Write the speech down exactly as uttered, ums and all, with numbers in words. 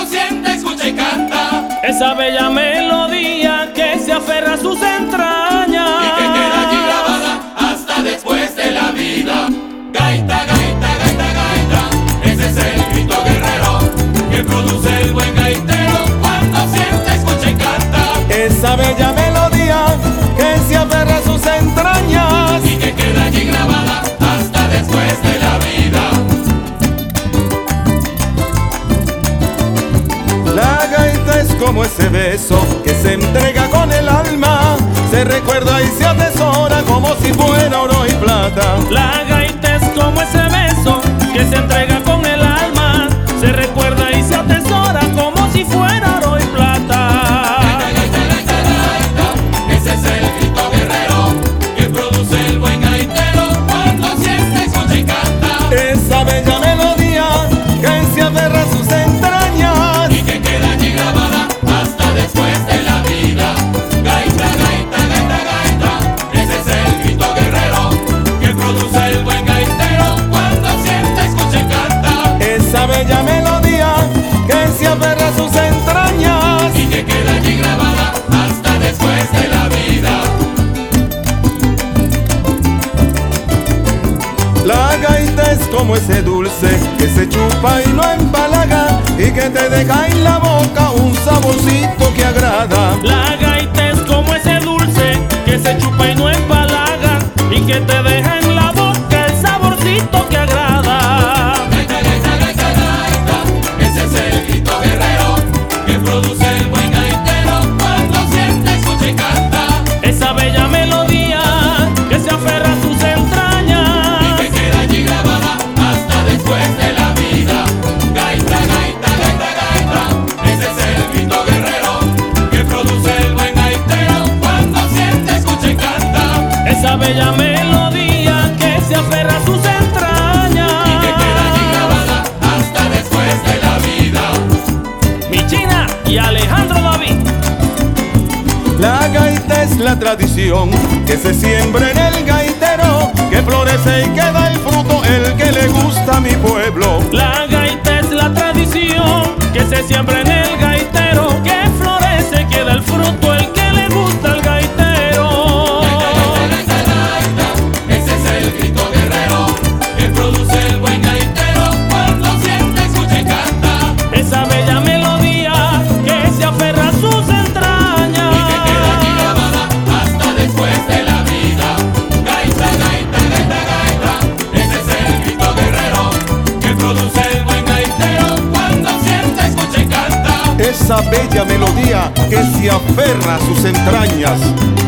siente, escucha y canta. Esa bella melodía que se aferra a sus entrañas y que queda allí grabada hasta después de la vida. Gaita, gaita, gaita, gaita, ese es el grito guerrero que produce el buen gaitero cuando siente, escucha y canta. Esa bella melodía que se aferra a sus entrañas y que queda allí grabada hasta después de la vida. La gaita es como ese beso que se entrega con el alma, se recuerda y se atesora como si fuera oro y plata. La gaita es como ese beso que se entrega con el alma, se recuerda y se atesora como si fuera oro y plata. Gaita, gaita, gaita, gaita, ese es el grito guerrero que produce el buen gaitero cuando siente, escucha y canta. Esa bella melodía que se aferra a sus entrañas y que queda allí grabada hasta después de la vida. Gaita, gaita, gaita, gaita, ese es el grito guerrero que produce el buen gaitero cuando siente, escucha y canta. Esa bella melodía que se aferra a sus entrañas y que queda allí grabada hasta después de la vida. La gaita es como ese dulce que se chupa y no empalaga y que te deja en la boca un saborcito que agrada. La gaita es como ese dulce que se chupa y no empalaga y que te deja en la boca el saborcito que agrada. Gaita, gaita, gaita, gaita, ese es el grito guerrero que produce el buen gaitero cuando siente, escucha y canta. Esa bella melodía que se aferra a sus entrañas y que queda allí grabada hasta después de la vida. Gaita, gaita, gaita, gaita, ese es el grito guerrero que produce el buen gaitero cuando siente, escucha y canta. esa bella melodía que se aferra a sus entrañas y que queda allí grabada hasta después de la vida. Mi China y Alejandro David. La gaita es la tradición que se siembra en el gaitero, que florece y que da el fruto el que le gusta a mi pueblo. La gaita es la tradición que se siembra en el gaitero, que florece, que da el fruto el que le gusta al gaitero. Gaita, gaita, gaita, ese es el grito guerrero que produce el buen gaitero cuando siente, escucha y canta. Esa bella melodía que se aferra a sus entrañas y que queda allí grabada hasta después de la vida. Gaita, gaita, gaita, gaita, ese es el grito guerrero que produce el buen gaitero cuando siente, escucha y canta. Esa bella melodía que se aferra a sus entrañas